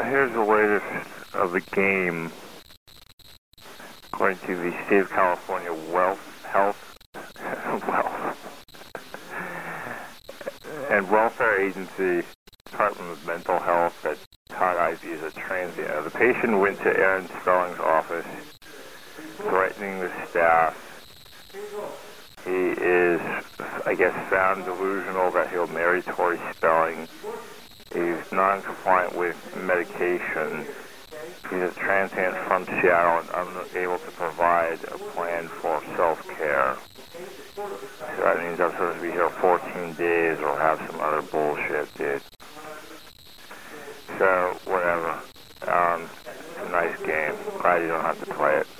here's the latest of the game. According to the State of California Health and Welfare Agency, Department of Mental Health, that Todd Ivy is a transient. The patient went to Aaron Spelling's office, threatening the staff. He is, I guess, found delusional that he'll marry Tori Spelling. He's non-compliant with medication. He's a transient from Seattle and unable to provide a plan for self-care. So that means I'm supposed to be here 14 days or have some other bullshit, dude. So, whatever. It's a nice game. Glad you don't have to play it.